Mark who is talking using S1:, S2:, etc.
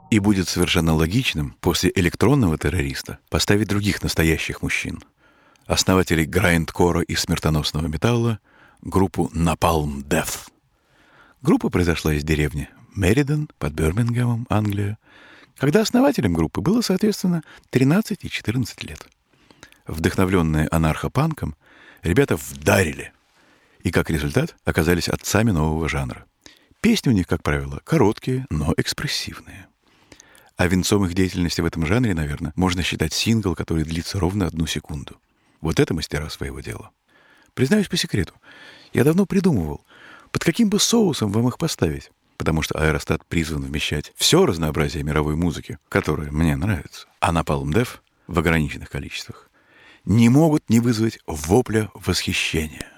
S1: И будет совершенно логичным после электронного террориста поставить других настоящих мужчин. Основателей грайндкора и смертоносного металла, группу Napalm Death. Группа произошла из деревни Меридон под Бирмингемом, Англия, когда основателям группы было, соответственно, 13 и 14 лет. Вдохновленные анархопанком, ребята вдарили и, как результат, оказались отцами нового жанра. Песни у них, как правило, короткие, но экспрессивные. А венцом их деятельности в этом жанре, наверное, можно считать сингл, который длится ровно 1 секунду. Вот это мастера своего дела. Признаюсь по секрету, я давно придумывал, под каким бы соусом вам их поставить, потому что Аэростат призван вмещать все разнообразие мировой музыки, которое мне нравится, а Napalm Death в ограниченных количествах не могут не вызвать вопля восхищения.